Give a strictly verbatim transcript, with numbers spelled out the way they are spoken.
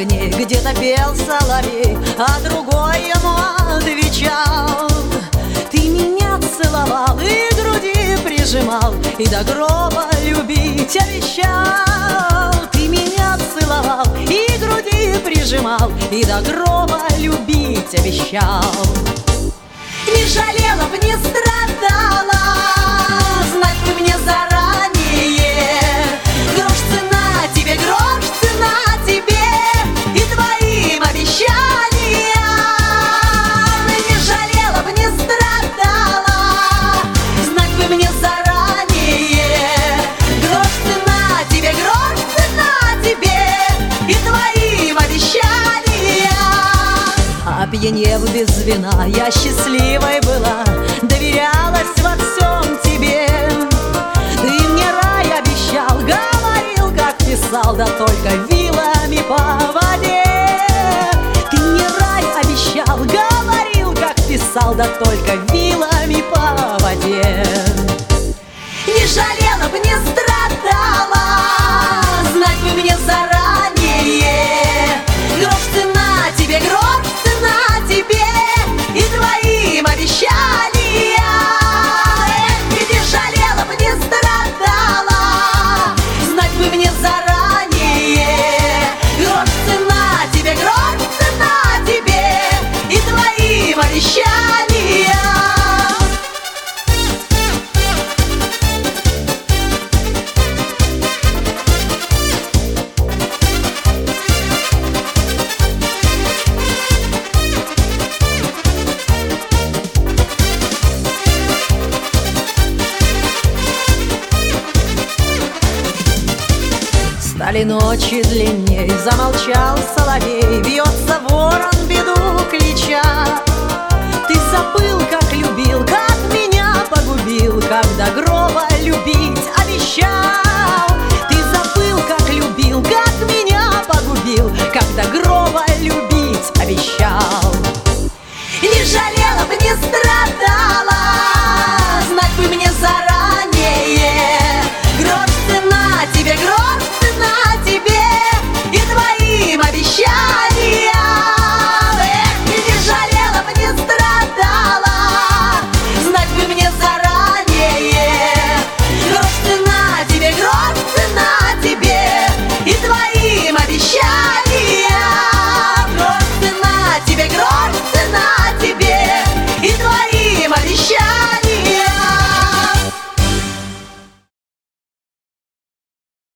огней где-то пел соловей, а другой ему отвечал: ты меня целовал и груди прижимал, и до гроба любить обещал. Ты меня целовал и груди прижимал, и до гроба любить обещал. Не жалела б, не страдала, знать бы мне заранее. Грош цена тебе, грош цена тебе и твоим обещаниям. Не жалела б, не страдала, знать бы мне заранее. Грош цена тебе, грош цена тебе и твоим обещаниям. Опьянев без вина, я счастливой была, доверялась во всем тебе. Ты мне рай обещал, говорил, как писал, да только вилами по воде. Ты мне рай обещал, говорил, как писал, да только вилами по воде. Не жалела б, не страдала, знать бы мне заранее. Грош цена тебе, грош цена тебе и твоим обещаниям. Не жалела б, не страдала, знать бы мне заранее. Грош цена тебе, грош цена тебе и твоим обещаниям. Стали ночи длинней, замолчал соловей,